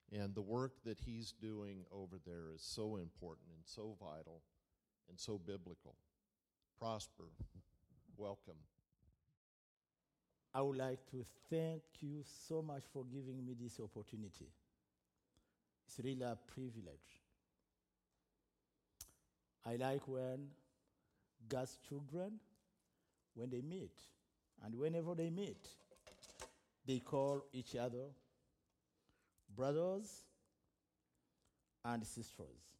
And the work that he's doing over there is so important and so vital and so biblical. Prosper, welcome. I would like to thank you so much for giving me this opportunity. It's really a privilege. I like when God's children, when they meet, and whenever they meet, they call each other brothers and sisters.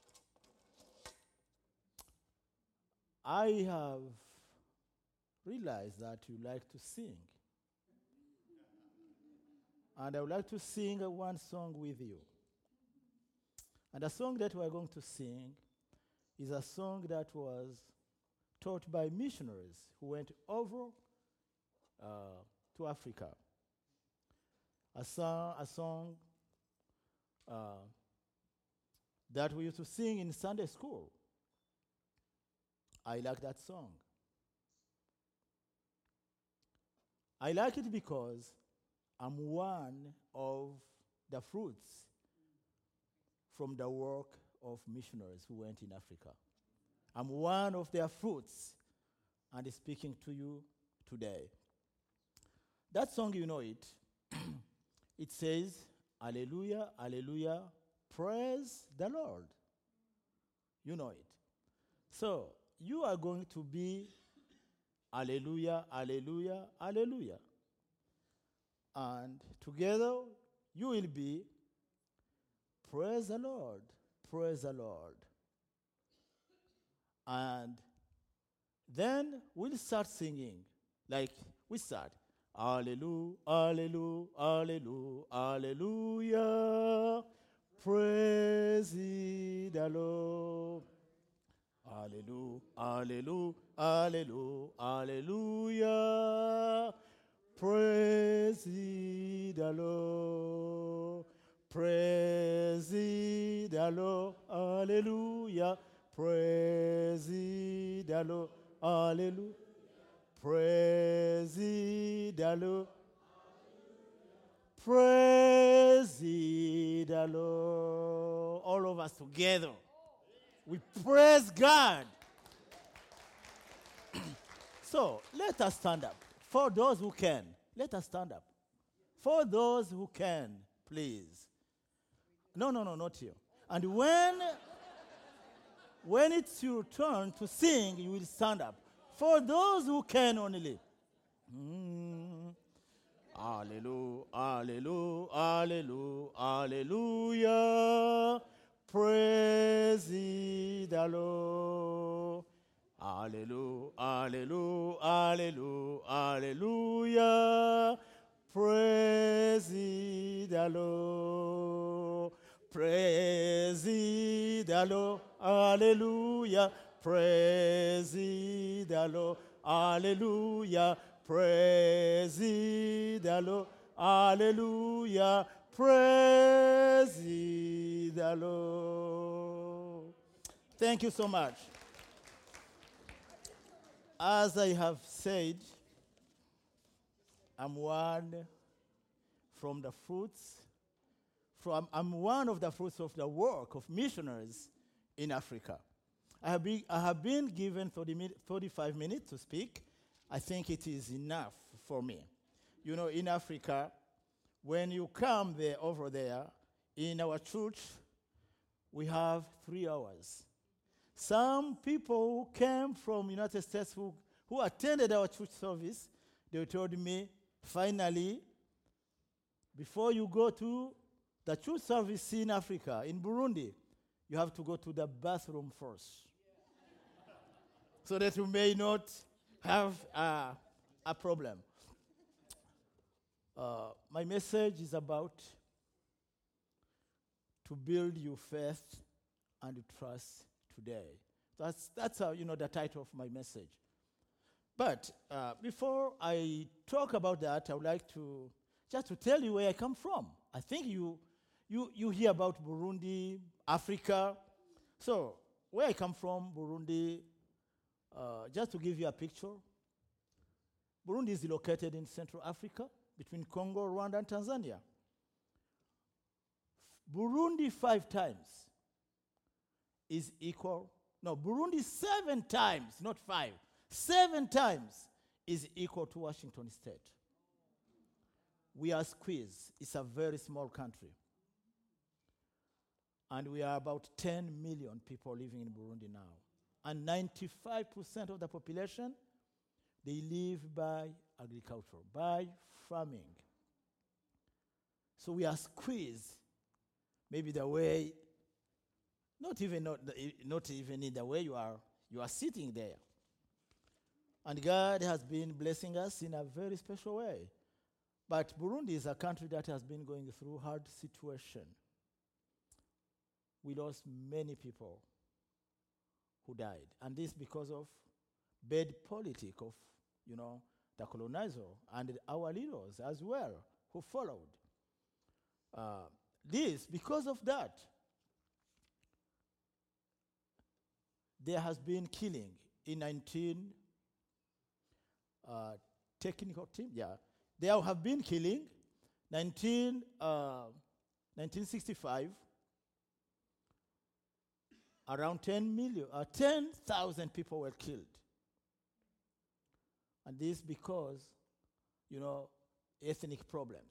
I have realized that you like to sing. And I would like to sing one song with you. And the song that we're going to sing is a song that was taught by missionaries who went over to Africa. A song that we used to sing in Sunday school. I like that song. I like it because I'm one of the fruits from the work of missionaries who went in Africa. I'm one of their fruits and speaking to you today. That song, you know it. It says, Alleluia, Alleluia, praise the Lord. You know it. So, you are going to be Alleluia, Alleluia, Alleluia. And together, you will be praise the Lord, praise the Lord. And then we'll start singing. Like we start. Alleluia, Alleluia, Alleluia, Alleluia. Praise ye the Lord. Alleluia, Alleluia, Alleluia, Alleluia. Praise ye the Lord. Praise ye the Lord. Alleluia. Praise ye the Lord. Alleluia. Praise ye the Lord. Praise ye the Lord. All of us together. We praise God. So let us stand up. For those who can, let us stand up. For those who can, please. No, not you. And when it's your turn to sing, you will stand up. For those who can only. Alleluia, Alleluia, Alleluia, Alleluia. Praise ye the Lord. Alleluia, Alleluia, Alleluia, Alleluia. Praise ye the Lord. Praise ye the Lord. Alleluia. Praise ye the Lord. Alleluia. Praise ye the Lord. Alleluia. Praise ye the Lord. Thank you so much. As I have said, I'm one from the fruits. I'm one of the fruits of the work of missionaries in Africa. I have been given 35 minutes to speak. I think it is enough for me. You know, in Africa, when you come over there, in our church, we have 3 hours. Some people who came from United States who attended our church service, they told me, finally, before you go to the church service in Africa, in Burundi, you have to go to the bathroom first. So that you may not have a problem. My message is about to build your faith and trust today. That's the title of my message. But before I talk about that, I would like to just tell you where I come from. I think you hear about Burundi, Africa. So where I come from, Burundi, just to give you a picture, Burundi is located in Central Africa, between Congo, Rwanda, and Tanzania. Burundi 5 times is equal, no, Burundi 7 times, not 5, 7 times is equal to Washington State. We are squeezed. It's a very small country. And we are about 10 million people living in Burundi now. And 95% of the population, they live by agriculture, by farming. So we are squeezed, maybe the way, not even in the way you are sitting there. And God has been blessing us in a very special way. But Burundi is a country that has been going through hard situation. We lost many people who died. And this because of bad politics of, the colonizer and our leaders as well who followed. Because of that, there has been killing in there have been killing 1965. Around 10,000 people were killed. And this because, ethnic problems.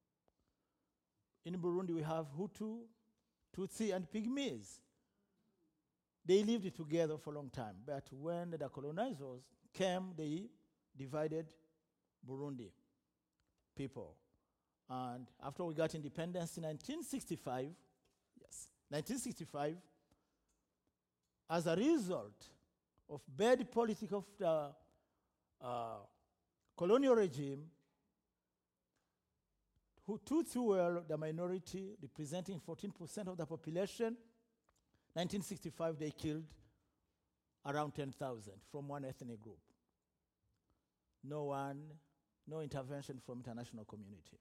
In Burundi, we have Hutu, Tutsi, and Pygmies. They lived together for a long time. But when the colonizers came, they divided Burundi people. And after we got independence in 1965, as a result of bad politics of the colonial regime, Tutsi were the minority, representing 14% of the population. 1965, they killed around 10,000 from one ethnic group. No intervention from international community.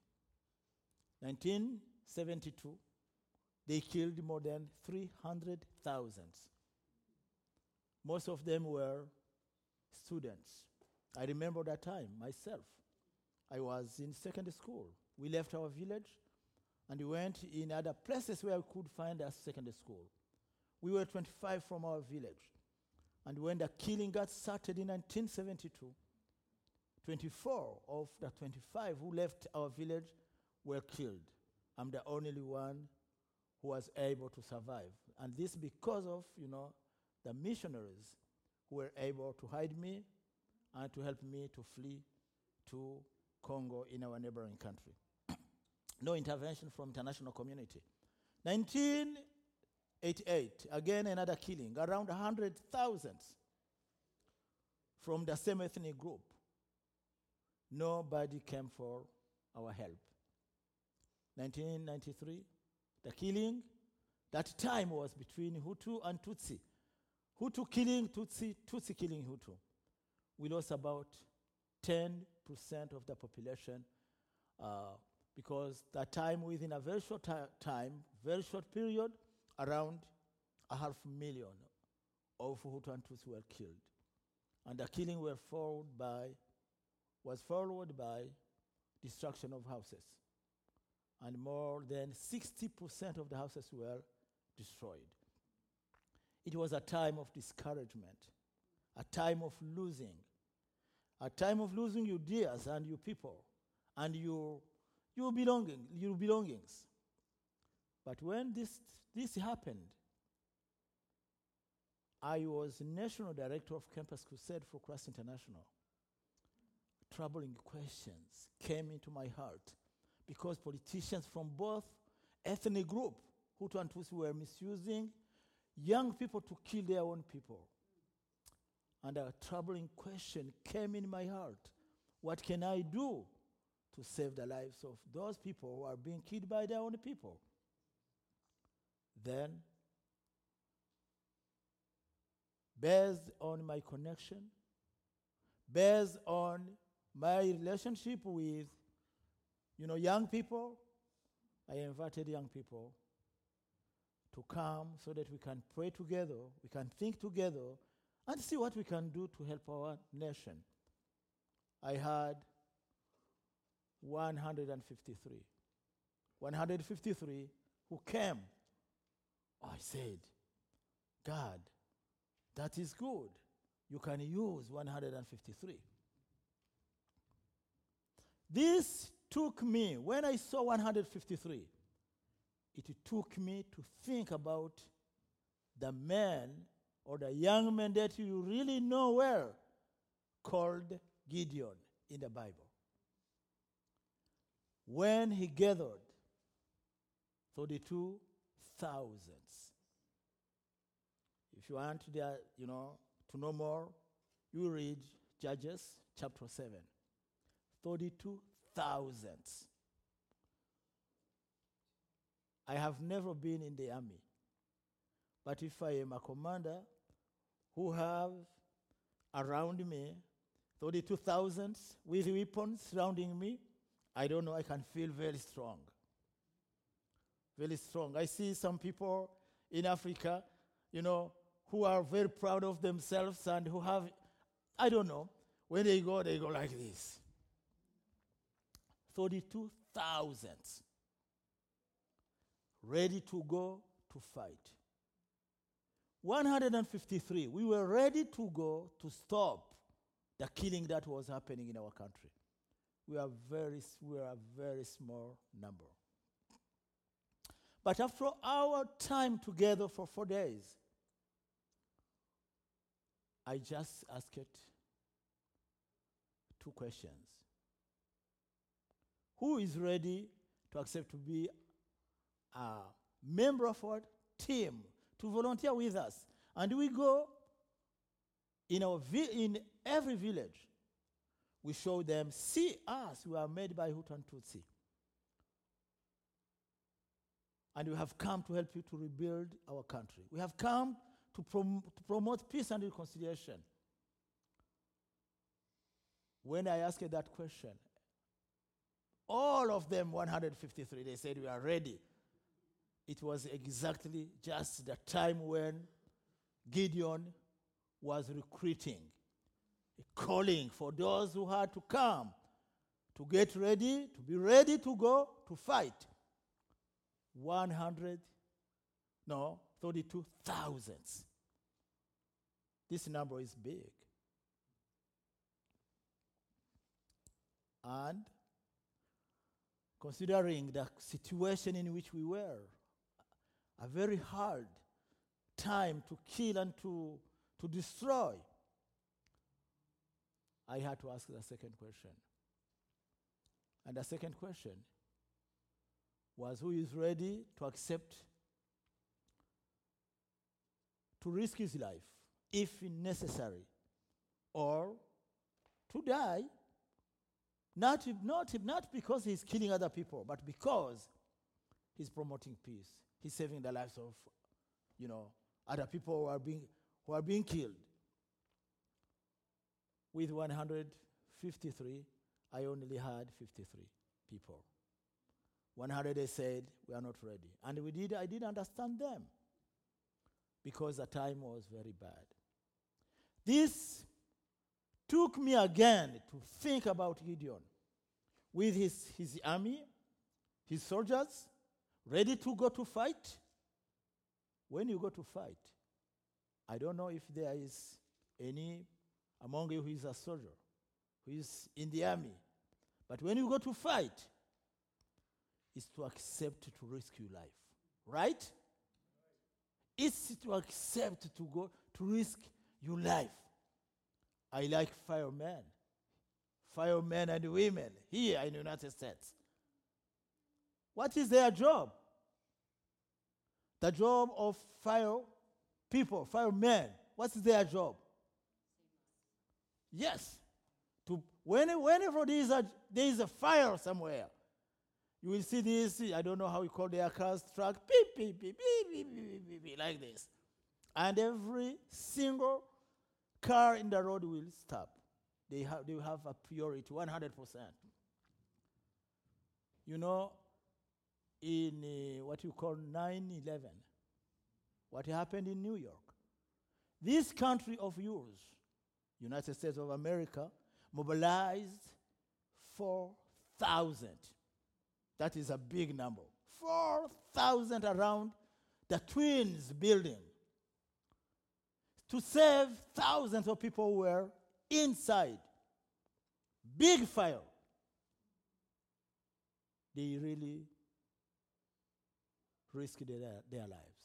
1972, they killed more than 300,000. Most of them were students. I remember that time myself. I was in secondary school. We left our village and we went in other places where we could find a secondary school. We were 25 from our village. And when the killing got started in 1972, 24 of the 25 who left our village were killed. I'm the only one who was able to survive. And this because of, the missionaries who were able to hide me and to help me to flee to Congo in our neighboring country. No intervention from international community. 1988, again another killing, around 100,000 from the same ethnic group. Nobody came for our help. 1993, the killing, that time was between Hutu and Tutsi. Hutu killing Tutsi, Tutsi killing Hutu. We lost about 10% of the population because that time, within a very short very short period, around 500,000 of Hutu and Tutsi were killed. And the killing was followed by destruction of houses. And more than 60% of the houses were destroyed. It was a time of discouragement, a time of losing your dears and your people and your belongings. But when this happened, I was national director of Campus Crusade for Christ International. Troubling questions came into my heart because politicians from both ethnic groups, Hutu and Tutsi, were misusing young people to kill their own people. And a troubling question came in my heart. What can I do to save the lives of those people who are being killed by their own people? Then, based on my connection, based on my relationship with, young people, I invited young people to come so that we can pray together, we can think together, and see what we can do to help our nation. I had 153. 153 who came. I said, God, that is good. You can use 153. This took me, when I saw 153, it took me to think about the man or the young man that you really know well called Gideon in the Bible. When he gathered 32,000. If you want to know more, you read Judges chapter 7. 32,000. I have never been in the army. But if I am a commander who have around me 32,000 with weapons surrounding me, I don't know, I can feel very strong. Very strong. I see some people in Africa, who are very proud of themselves and who have, I don't know, when they go like this. 32,000 ready to go to fight. 153, we were ready to go to stop the killing that was happening in our country. We are a very small number. But after our time together for 4 days, I just asked 2 questions. Who is ready to accept to be a member of our team, to volunteer with us? And we go in every village. We show them, see us, we are made by Hutu and Tutsi. And we have come to help you to rebuild our country. We have come to promote peace and reconciliation. When I asked that question, all of them, 153, they said, we are ready. It was exactly just the time when Gideon was recruiting, calling for those who had to come, to get ready, to be ready to go to fight. 32,000. This number is big. And considering the situation in which we were, a very hard time to kill and to destroy, I had to ask the second question. And the second question was, who is ready to accept to risk his life, if necessary, or to die, not because he's killing other people, but because he's promoting peace. He's saving the lives of, other people who are being killed. With 153, I only had 53 people. 100 they said, we are not ready. And I did understand them, because the time was very bad. This took me again to think about Gideon with his army, his soldiers, ready to go to fight. When you go to fight, I don't know if there is any among you who is a soldier, who is in the army, but when you go to fight, it's to accept to risk your life, right? It's to accept to go to risk your life. I like firemen and women here in the United States. What is their job? The job of firemen. What is their job? Yes. Whenever there is a fire somewhere, you will see this, I don't know how you call their cars, truck, beep, beep, beep, beep, beep, beep, beep, beep, like this. And every single car in the road will stop. They will have a priority, 100%. In what you call 9/11, what happened in New York, this country of yours, United States of America, mobilized 4,000. That is a big number. 4,000 around the twins building to save thousands of people who were inside. Big fire. They really risked their lives.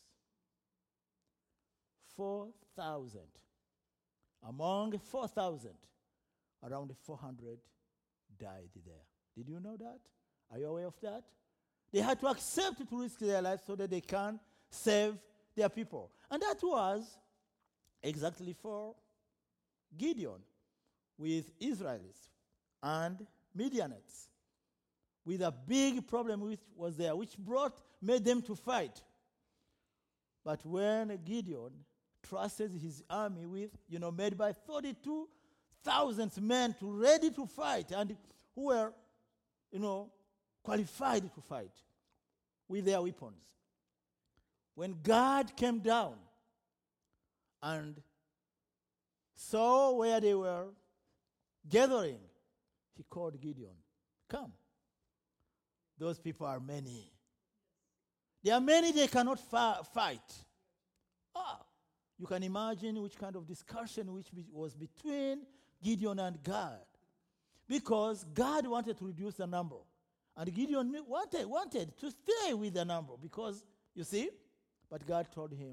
4,000. Among 4,000, around 400 died there. Did you know that? Are you aware of that? They had to accept to risk their lives so that they can save their people. And that was exactly for Gideon with Israelites and Midianites, with a big problem which was there, which made them to fight. But when Gideon trusted his army with, made by 32,000 men ready to fight and who were, qualified to fight with their weapons. When God came down and saw where they were gathering, he called Gideon, "Come. Those people are many. There are many they cannot fight." You can imagine which kind of discussion which was between Gideon and God. Because God wanted to reduce the number. And Gideon wanted to stay with the number because, you see, but God told him,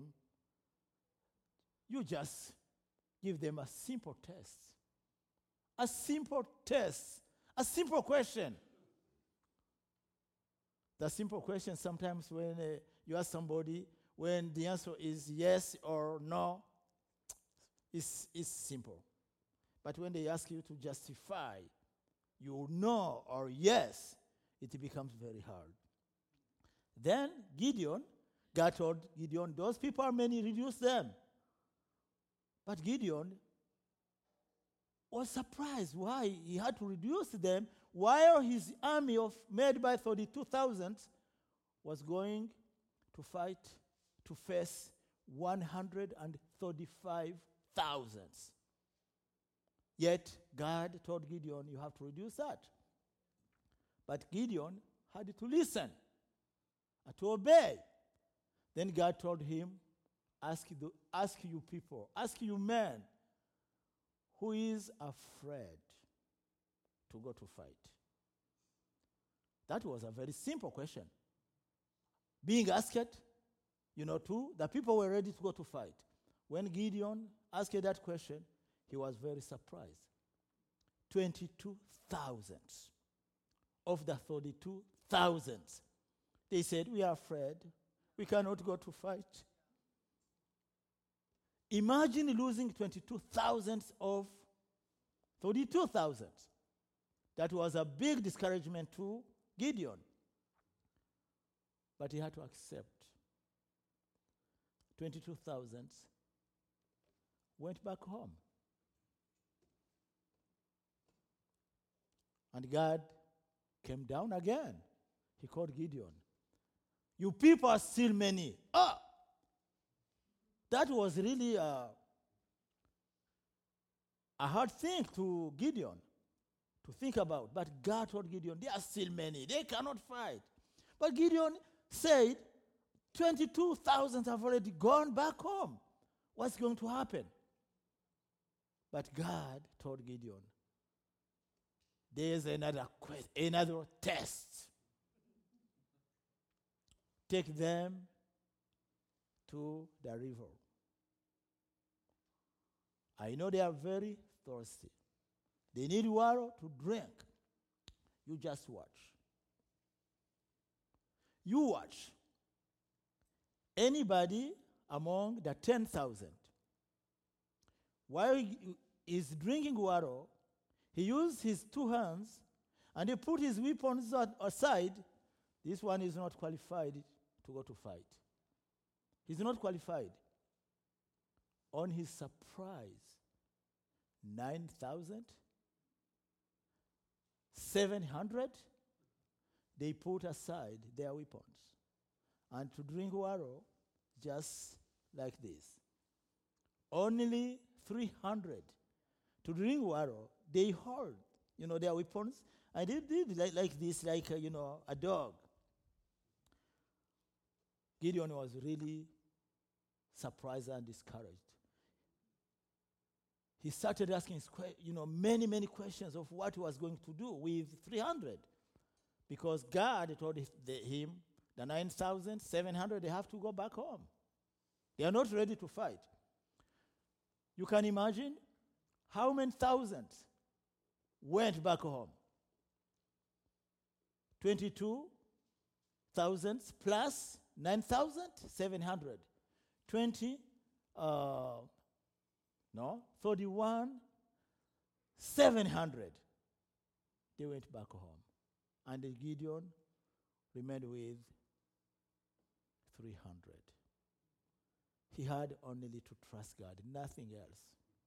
"You just give them a simple test. A simple test. A simple question." The simple question sometimes when you ask somebody, when the answer is yes or no, it's simple. But when they ask you to justify your no or yes, it becomes very hard. Then God told Gideon, "Those people are many, reduce them." But Gideon was surprised why he had to reduce them while his army made by 32,000 was going to fight to face 135,000. Yet God told Gideon, "You have to reduce that." But Gideon had to listen and to obey. Then God told him, ask you people, ask you men, who is afraid to go to fight?" That was a very simple question. Being asked, to the people were ready to go to fight. When Gideon asked that question, he was very surprised. 22,000 of the 32,000, they said, "We are afraid. We cannot go to fight." Imagine losing 22,000 of 32,000. That was a big discouragement to Gideon. But he had to accept. 22,000 went back home. And God came down again. He called Gideon. "You people are still many." That was really a hard thing to Gideon to think about. But God told Gideon, "There are still many. They cannot fight." But Gideon said, 22,000 have already gone back home. What's going to happen? But God told Gideon, "There's another test. Take them to the river. I know they are very thirsty. They need water to drink. You just watch. You watch. Anybody among the 10,000, while he is drinking water, he used his two hands and he put his weapons aside. This one is not qualified to go to fight. He's not qualified. On his surprise, 9,700, they put aside their weapons and to drink water just like this. Only 300 to drink water, they hold, their weapons, and they did like this, like, a dog. Gideon was really surprised and discouraged. He started asking many, many questions of what he was going to do with 300. Because God told him, the 9,700, they have to go back home. They are not ready to fight. You can imagine how many thousands went back home? 22,000 plus 9,700. 31,700. They went back home. And Gideon remained with 300. He had only to trust God, nothing else.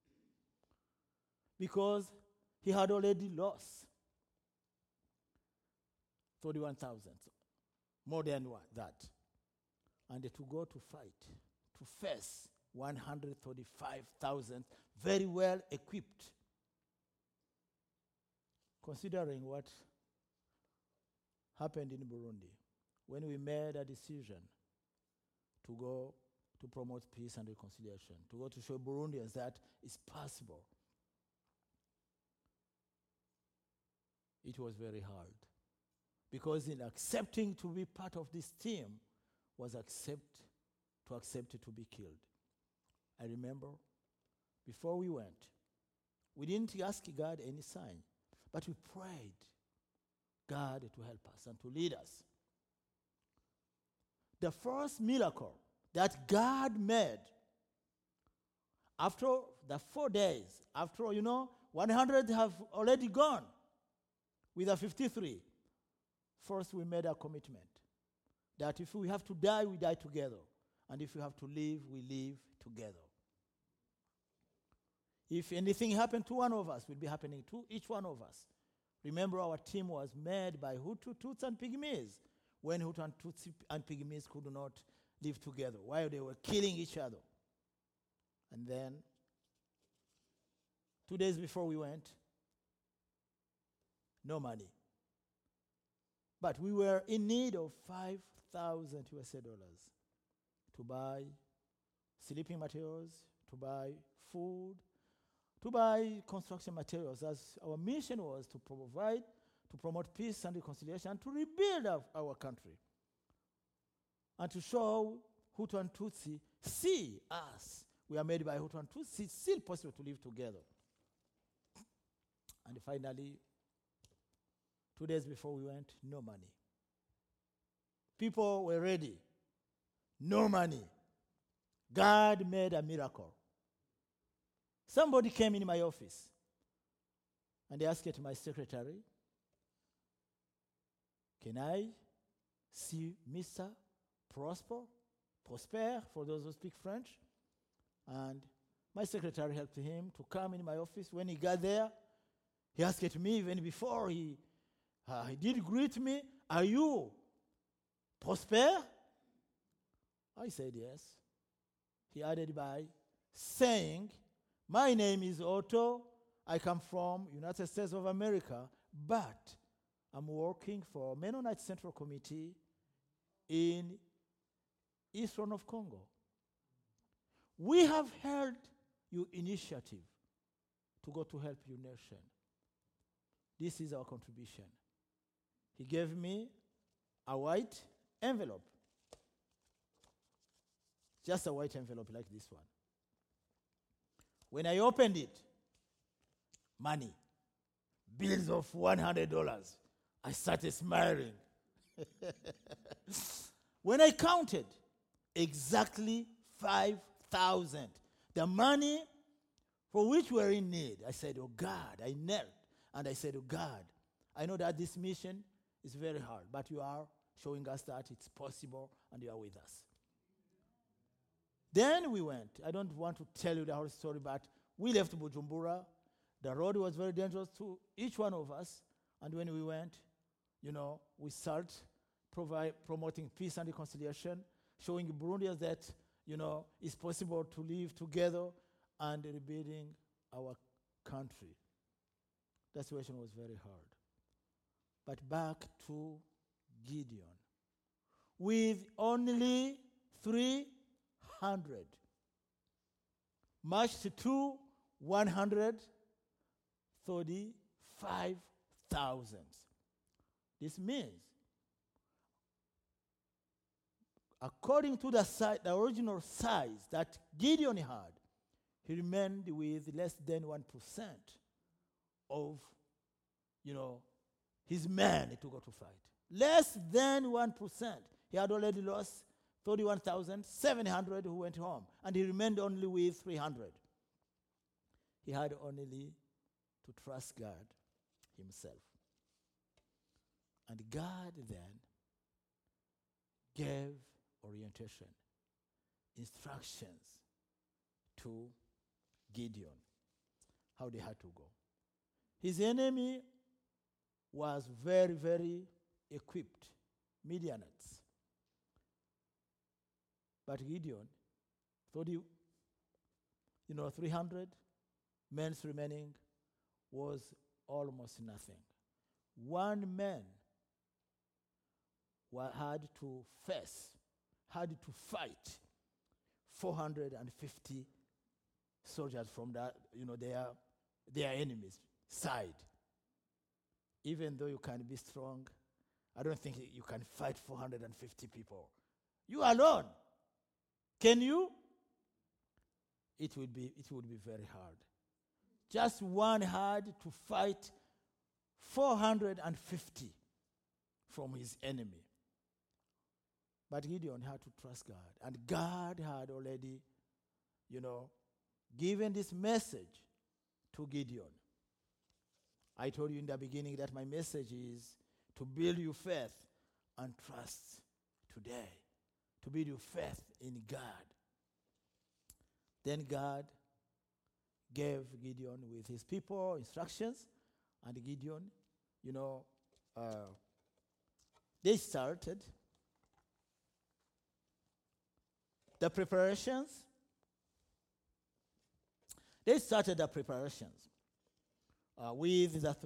Because he had already lost 31,000, more than that. And to go to fight, to face 135,000 very well equipped. Considering what happened in Burundi, when we made a decision to go to promote peace and reconciliation, to go to show Burundians that it's possible, it was very hard. Because in accepting to be part of this team was to accept to be killed. I remember before we went, we didn't ask God any sign, but we prayed God to help us and to lead us. The first miracle that God made after the 4 days, after, 100 have already gone with the 53. First, we made a commitment that if we have to die, we die together. And if we have to live, we live together. If anything happened to one of us, it will be happening to each one of us. Remember, our team was made by Hutu, Tutsi, and Pygmies, when Hutu and Tutsi and Pygmies could not live together, while they were killing each other. And then, 2 days before we went, no money. But we were in need of 5,000 US dollars to buy sleeping materials, to buy food, to buy construction materials, as our mission was to provide, to promote peace and reconciliation, and to rebuild our country. And to show Hutu and Tutsi, see us. We are made by Hutu and Tutsi. It's still possible to live together. And finally, 2 days before we went, no money. People were ready. No money. God made a miracle. Somebody came in my office and they asked my secretary, can I see Mr. Prosper, for those who speak French? And my secretary helped him to come in my office. When he got there, he asked me, even before he did greet me, are you Prosper? I said yes. He added by saying, my name is Otto. I come from United States of America, but I'm working for Mennonite Central Committee in Eastern of Congo. We have held your initiative to go to help your nation. This is our contribution. He gave me a white envelope. Just a white envelope like this one. When I opened it, money, bills of $100. I started smiling. When I counted, exactly 5,000. The money for which we were in need. I said, oh God, I knelt. And I said, oh God, I know that this mission is very hard, but you are showing us that it's possible and you are with us. Then we went. I don't want to tell you the whole story, but we left Bujumbura. The road was very dangerous to each one of us. And when we went, we started promoting peace and reconciliation, showing Burundians that, it's possible to live together and rebuilding our country. The situation was very hard. But back to Gideon. With only 300. Marched to 135,000. This means, according to the original size that Gideon had, he remained with less than 1% of, his men to go to fight. Less than 1%. He had already lost 31,700 who went home, and he remained only with 300. He had only to trust God himself. And God then gave orientation, instructions to Gideon, how they had to go. His enemy was very, very equipped, Midianites. But Gideon thought 300 men remaining was almost nothing. One man had to fight 450 soldiers from their enemies' side. Even though you can be strong, I don't think you can fight 450 people. You alone. Can you? It would be very hard. Just one had to fight 450 from his enemy. But Gideon had to trust God. And God had already, given this message to Gideon. I told you in the beginning that my message is to build your faith and trust today. To build your faith in God. Then God gave Gideon with his people instructions, and Gideon, they started the preparations. They started the preparations with the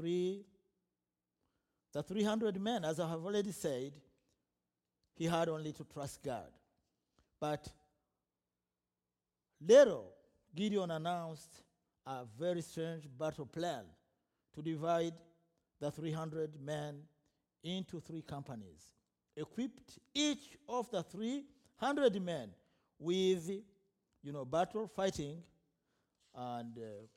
300 men, as I have already said. He had only to trust God. But later, Gideon announced a very strange battle plan to divide the 300 men into 3 companies, equipped each of the 300 men with, battle fighting and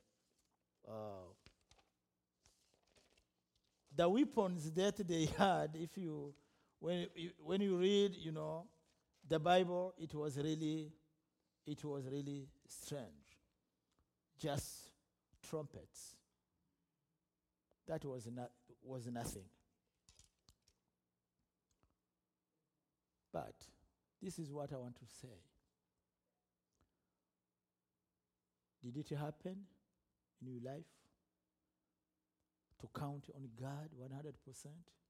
the weapons that they had. When you read, the Bible, it was really strange. Just trumpets. That was nothing. But this is what I want to say. Did it happen in your life? To count on God 100%?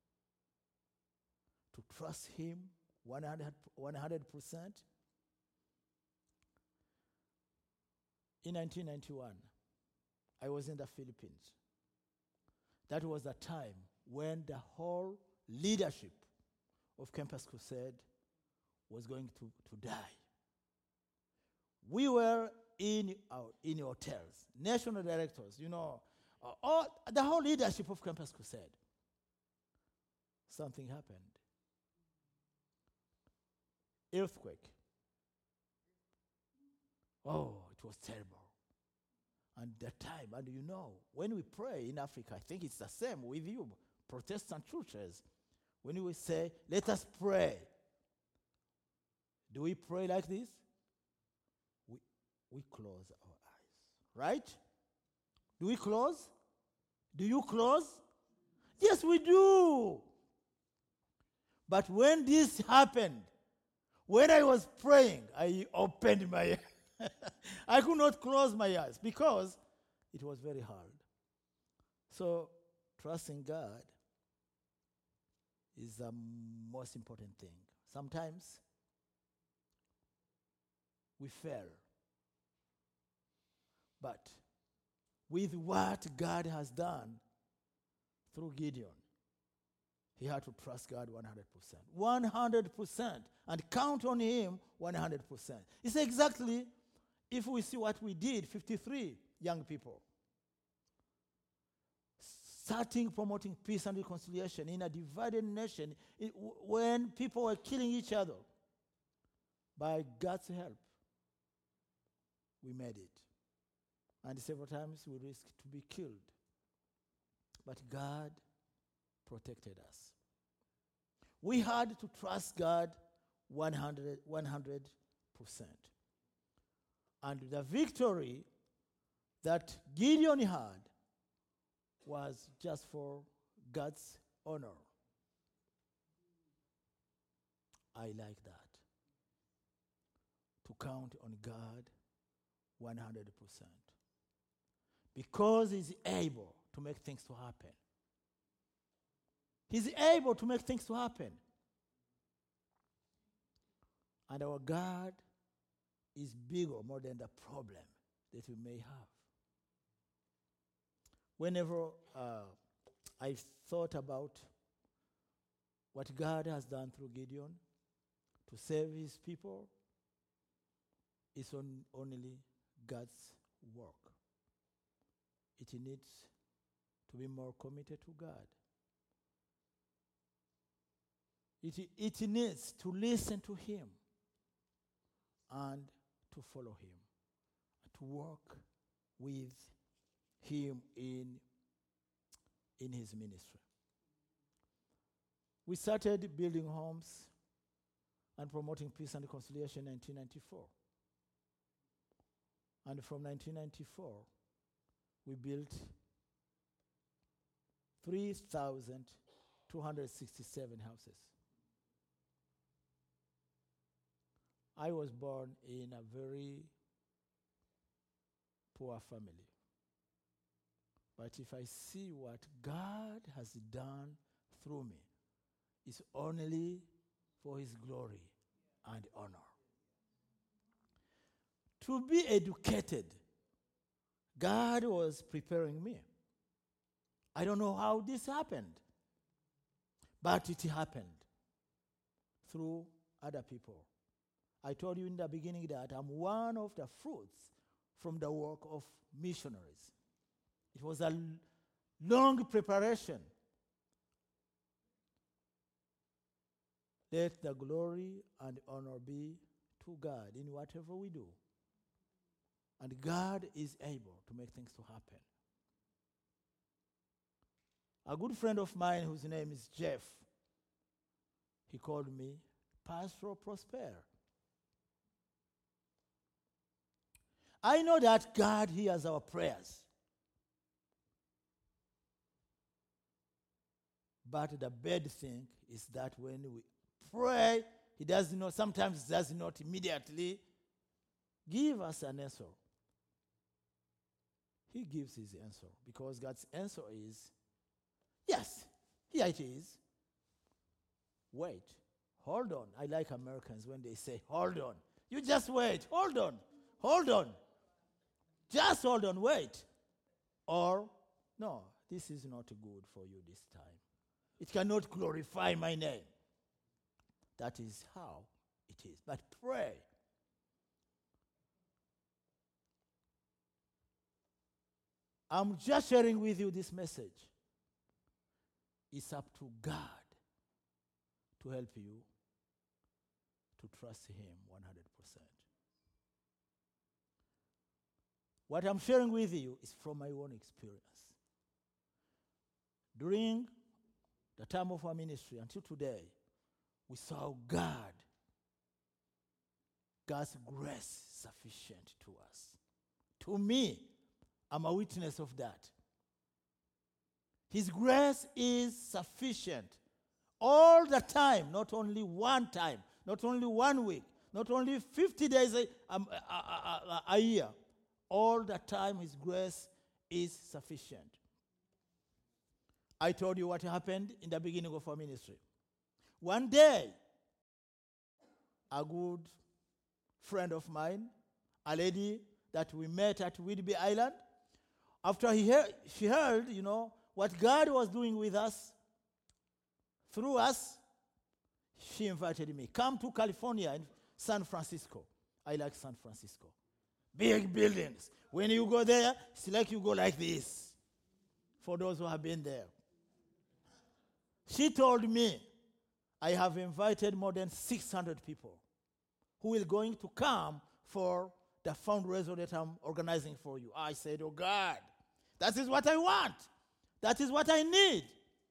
To trust Him 100%? In 1991, I was in the Philippines. That was the time when the whole leadership of Campus Crusade was going to die. We were in hotels, national directors, the whole leadership of Campus Crusade. Something happened. Earthquake. Oh, it was terrible. And that time, when we pray in Africa, I think it's the same with you, Protestant churches. When we say, let us pray, do we pray like this? We close our eyes, right? Do we close? Do you close? Yes, we do. But when this happened, when I was praying, I opened my eyes. I could not close my eyes because it was very hard. So, trusting God is the most important thing. Sometimes we fail. But with what God has done through Gideon, he had to trust God 100%. 100%. And count on him 100%. It's exactly if we see what we did, 53 young people. Starting promoting peace and reconciliation in a divided nation when people were killing each other. By God's help, we made it. And several times we risked to be killed. But God protected us. We had to trust God 100%. And the victory that Gideon had was just for God's honor. I like that. To count on God 100%. Because he's able to make things to happen. He's able to make things to happen. And our God is bigger, more than the problem that we may have. Whenever I thought about what God has done through Gideon to save his people, it's only God's work. It needs to be more committed to God. It needs to listen to him and to follow him, to work with him in his ministry. We started building homes and promoting peace and reconciliation in 1994. And from 1994, we built 3,267 houses. I was born in a very poor family. But if I see what God has done through me, it's only for his glory and honor. To be educated, God was preparing me. I don't know how this happened, but it happened through other people. I told you in the beginning that I'm one of the fruits from the work of missionaries. It was a long preparation. Let the glory and honor be to God in whatever we do. And God is able to make things to happen. A good friend of mine whose name is Jeff, he called me Pastor Prosper. I know that God hears our prayers. But the bad thing is that when we pray, he does not, sometimes does not immediately give us an answer. He gives his answer because God's answer is, yes, here it is. Wait, hold on. I like Americans when they say, hold on. You just wait, hold on, hold on. Just hold on, wait. Or, no, this is not good for you this time. It cannot glorify my name. That is how it is. But pray. I'm just sharing with you this message. It's up to God to help you to trust him 100%. What I'm sharing with you is from my own experience. During the time of our ministry until today, we saw God's grace sufficient to us. To me, I'm a witness of that. His grace is sufficient all the time, not only one time, not only 1 week, not only 50 days a year. All the time his grace is sufficient. I told you what happened in the beginning of our ministry. One day, a good friend of mine, a lady that we met at Whidbey Island, after she heard, what God was doing with us through us, she invited me. Come to California and San Francisco. I like San Francisco. Big buildings. When you go there, it's like you go like this. For those who have been there. She told me, I have invited more than 600 people who are going to come for the fundraiser that I'm organizing for you. I said, oh God, that is what I want. That is what I need.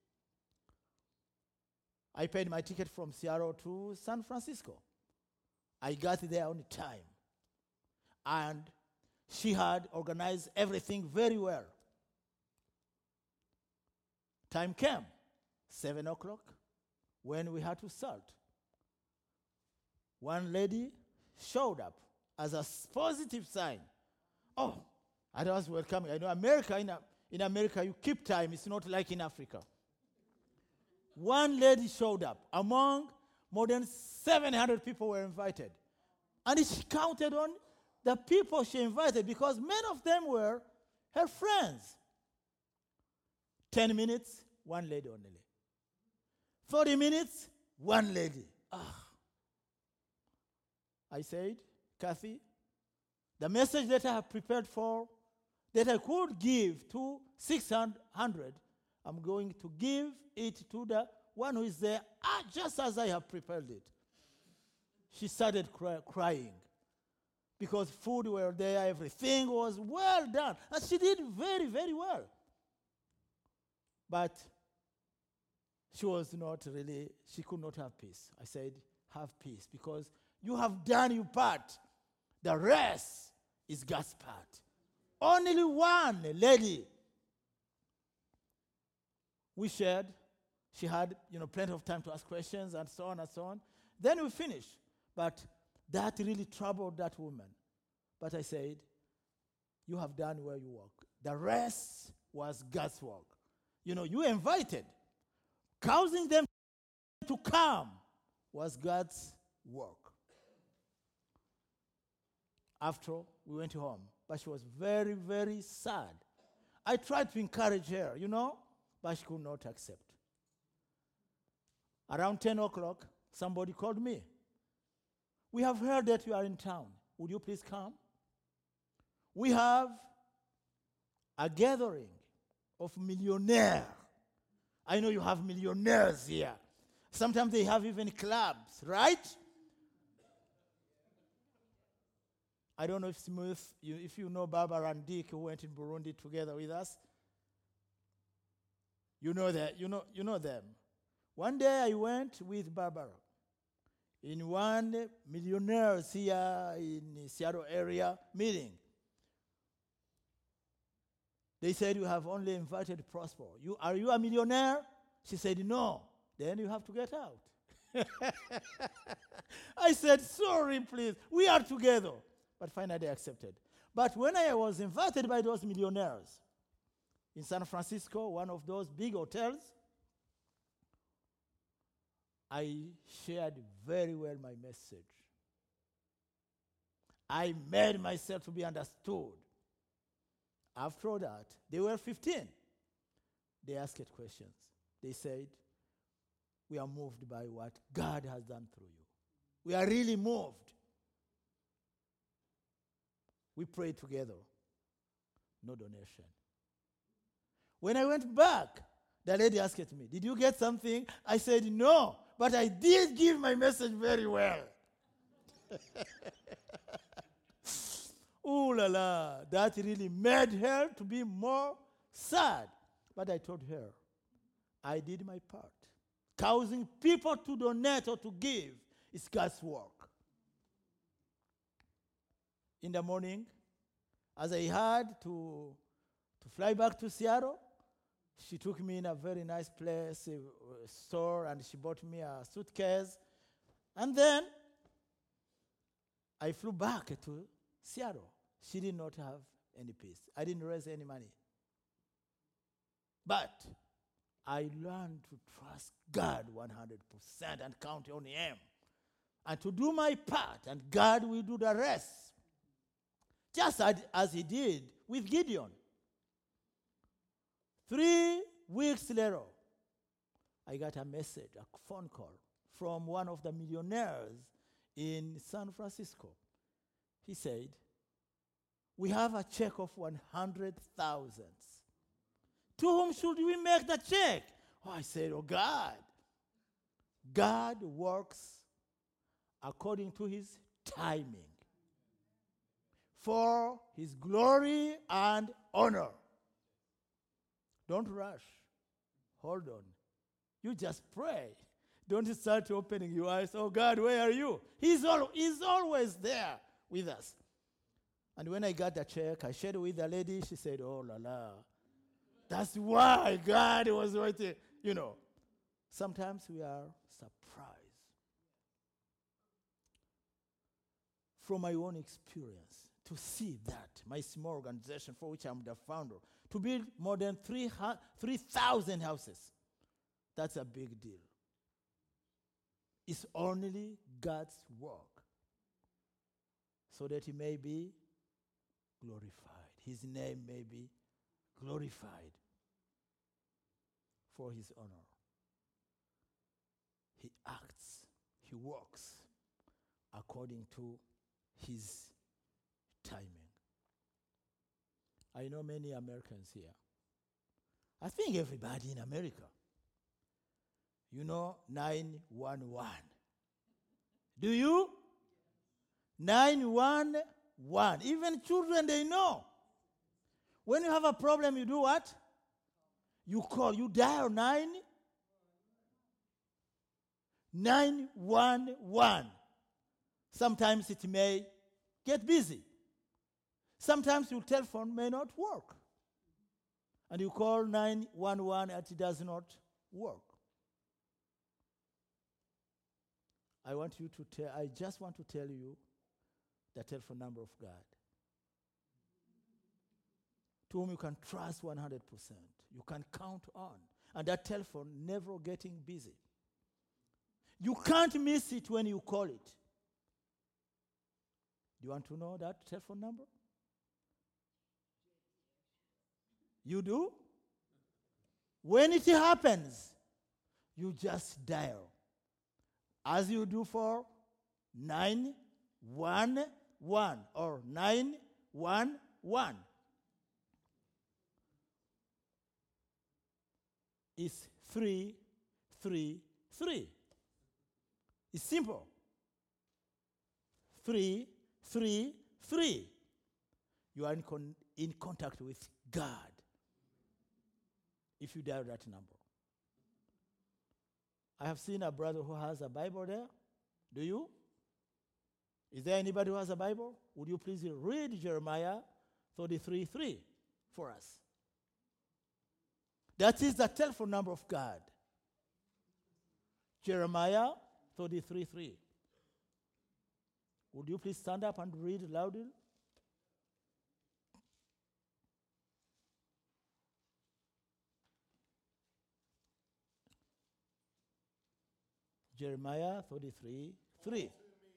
I paid my ticket from Seattle to San Francisco. I got there on time. And she had organized everything very well. Time came, 7 o'clock, when we had to start. One lady showed up as a positive sign. Oh, I was welcoming. I know America, in America, you keep time. It's not like in Africa. One lady showed up. Among more than 700 people were invited. And she counted on the people she invited because many of them were her friends. 10 minutes, one lady only. 40 minutes, one lady. I said, Kathy, the message that I have prepared for, that I could give to 600, I'm going to give it to the one who is there just as I have prepared it. She started crying because food were there, everything was well done. And she did very, very well. But she was not really, she could not have peace. I said, have peace because you have done your part. The rest is God's part. Only one lady we shared. She had, plenty of time to ask questions and so on and so on. Then we finished. But that really troubled that woman. But I said, you have done where you work. The rest was God's work. You invited. Causing them to come was God's work. After we went home, but she was very, very sad. I tried to encourage her, but she could not accept. Around 10 o'clock, somebody called me. We have heard that you are in town. Would you please come? We have a gathering of millionaires. I know you have millionaires here. Sometimes they have even clubs, right? I don't know if Smith, if you know Barbara and Dick who went in Burundi together with us. You know that, you know them. One day I went with Barbara in one millionaires here in the Seattle area meeting. They said, you have only invited Prosper. Are you a millionaire? She said, no. Then you have to get out. I said, sorry, please. We are together. But finally they accepted. But when I was invited by those millionaires in San Francisco, one of those big hotels, I shared very well my message. I made myself to be understood. After that, they were 15. They asked questions. They said, we are moved by what God has done through you. We are really moved. We prayed together. No donation. When I went back, the lady asked me, did you get something? I said, no, but I did give my message very well. Ooh la la, that really made her to be more sad. But I told her, I did my part. Causing people to donate or to give is God's work. In the morning, as I had to fly back to Seattle, she took me in a very nice place, a store, and she bought me a suitcase. And then I flew back to Seattle. She did not have any peace. I didn't raise any money. But I learned to trust God 100% and count on Him. And to do my part, and God will do the rest. Just as He did with Gideon. 3 weeks later, I got a message, a phone call from one of the millionaires in San Francisco. He said, we have a check of 100,000. To whom should we make the check? Oh, I said, oh, God. God works according to his timing for his glory and honor. Don't rush. Hold on. You just pray. Don't start opening your eyes. Oh, God, where are you? He's always there with us. And when I got the check, I shared it with the lady. She said, oh, la la. That's why God was waiting. You know, sometimes we are surprised. From my own experience, to see that, my small organization for which I'm the founder, to build more than 3,000 houses, that's a big deal. It's only God's work so that he may be glorified. His name may be glorified for his honor. He acts, he works according to his timing. I know many Americans here. I think everybody in America. You know 911. Do you? 911. Even children, they know. When you have a problem, you do what? You call, you dial 911. Sometimes it may get busy. Sometimes your telephone may not work. And you call 911 and it does not work. I just want to tell you the telephone number of God, to whom you can trust 100%. You can count on. And that telephone never getting busy. You can't miss it when you call it. Do you want to know that telephone number? You do? When it happens, you just dial. As you do for 911 or 911. It's 333. It's simple. 333. You are in contact with God if you dial that number. I have seen a brother who has a Bible there. Do you? Is there anybody who has a Bible? Would you please read Jeremiah 33:3 for us? That is the telephone number of God. Jeremiah 33:3. Would you please stand up and read loudly? Jeremiah 33:3.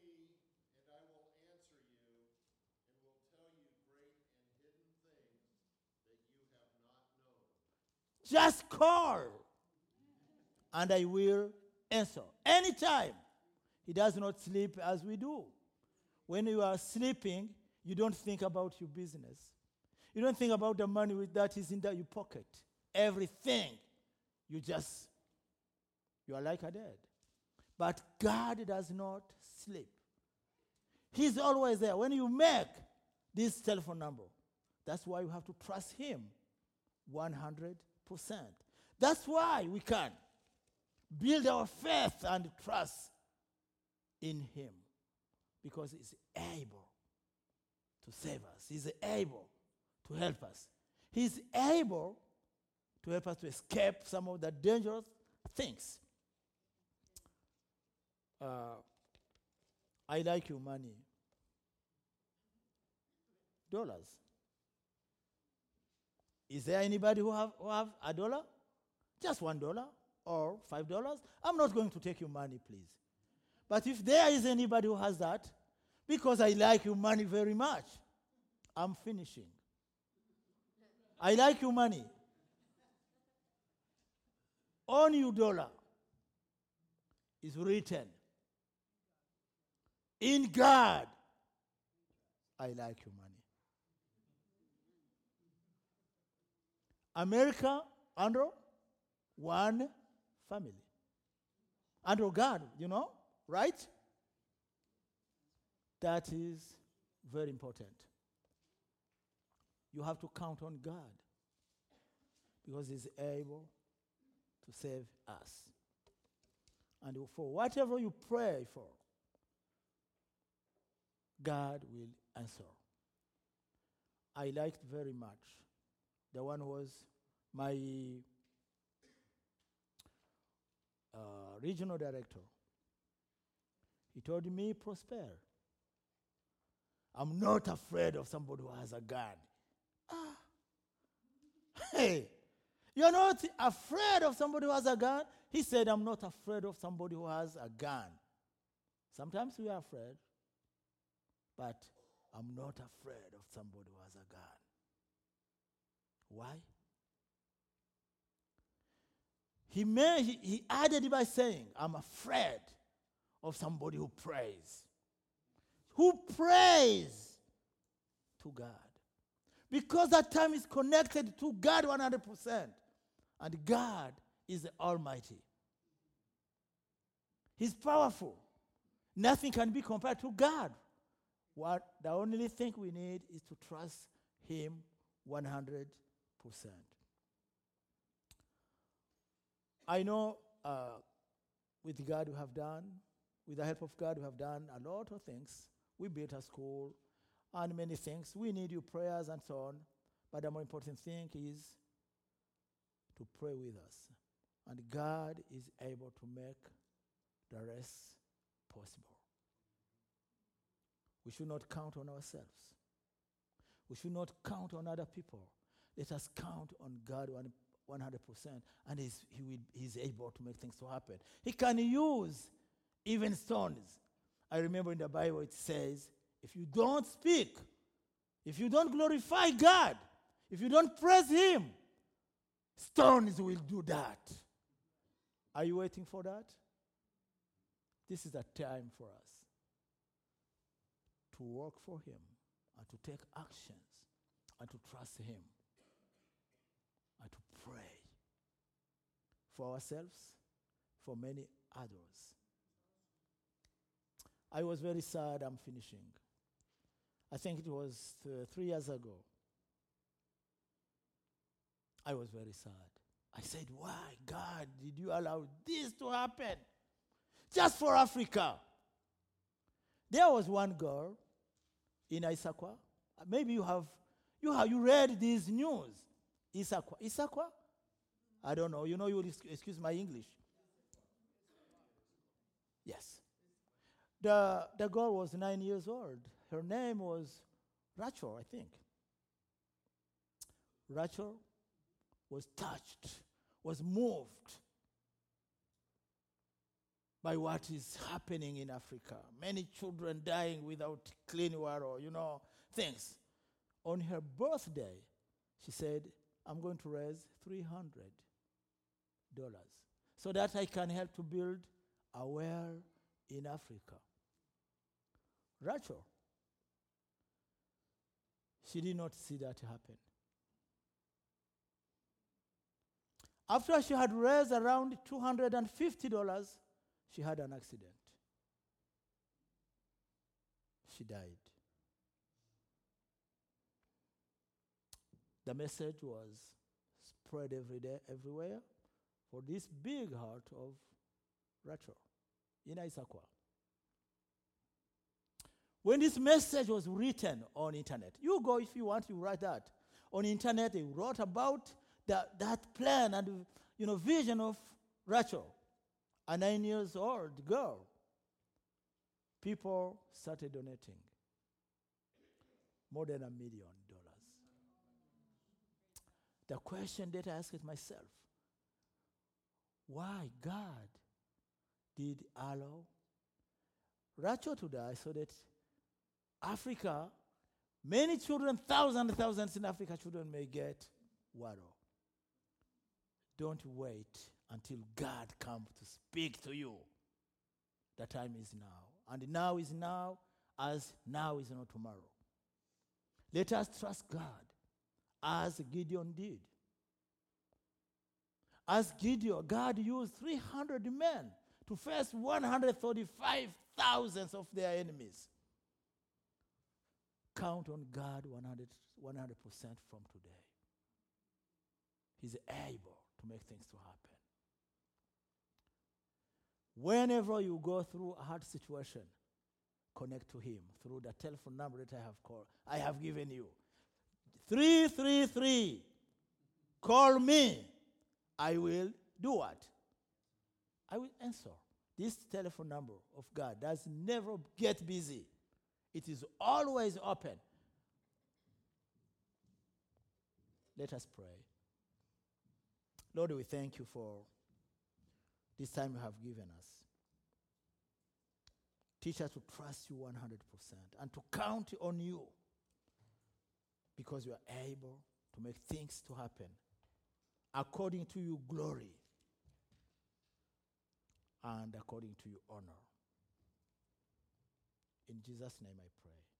Just call, and I will answer. Anytime. He does not sleep as we do. When you are sleeping, you don't think about your business. You don't think about the money that is in your pocket. Everything. You are like a dead. But God does not sleep. He's always there. When you make this telephone number, that's why you have to trust him 100%. That's why we can build our faith and trust in him, because he's able to save us. He's able to help us. He's able to help us to escape some of the dangerous things. I like your money. Dollars. Is there anybody who have $1? Just $1 or $5? I'm not going to take your money, please. But if there is anybody who has that, because I like your money very much, I'm finishing. I like your money. Own your dollar. is written. In God, I like your money. America under one family. Under God, right? That is very important. You have to count on God because He's able to save us. And for whatever you pray for, God will answer. I liked very much. The one was my regional director. He told me, Prosper, I'm not afraid of somebody who has a gun. Hey, you're not afraid of somebody who has a gun? He said, I'm not afraid of somebody who has a gun. Sometimes we are afraid, but I'm not afraid of somebody who has a gun. Why? He added it by saying, I'm afraid of somebody who prays. Who prays to God. Because that time is connected to God 100%. And God is the Almighty. He's powerful. Nothing can be compared to God. The only thing we need is to trust Him 100%. I know with God with the help of God, we have done a lot of things. We built a school and many things. We need your prayers and so on. But the more important thing is to pray with us. And God is able to make the rest possible. We should not count on ourselves. We should not count on other people. Let us count on God 100%, and He's able to make things to happen. He can use even stones. I remember in the Bible it says, if you don't speak, if you don't glorify God, if you don't praise Him, stones will do that. Are you waiting for that? This is a time for us to work for Him and to take actions and to trust Him and to pray for ourselves, for many others. I was very sad. I'm finishing. I think it was 3 years ago. I was very sad. I said, why, God, did you allow this to happen? Just for Africa. There was one girl in Issaquah. Maybe you read this news. Issaquah? I don't know. You will excuse my English. Yes. The girl was 9 years old. Her name was Rachel, I think. Rachel was touched, was moved by what is happening in Africa. Many children dying without clean water, things. On her birthday, she said, I'm going to raise $300 so that I can help to build a well in Africa. Rachel, she did not see that happen. After she had raised around $250, she had an accident. She died. The message was spread everywhere for this big heart of Rachel in Issaquah. When this message was written on internet, you go if you want, you write that. On internet, they wrote about that plan and vision of Rachel, a 9 years old girl. People started donating more than $1 million. The question that I asked myself, why God did allow Rachel to die so that Africa, many children, thousands in Africa, children may get water. Don't wait until God comes to speak to you. The time is now. And now is now, as now is not tomorrow. Let us trust God, as Gideon did. As Gideon, God used 300 men to face 135,000 of their enemies. Count on God 100% from today. He's able to make things to happen. Whenever you go through a hard situation, connect to him through the telephone number that I have given you. 333. Call me. I will do what? I will answer. This telephone number of God does never get busy. It is always open. Let us pray. Lord, we thank you for this time you have given us. Teach us to trust you 100% and to count on you, because you are able to make things to happen according to your glory and according to your honor. In Jesus' name I pray.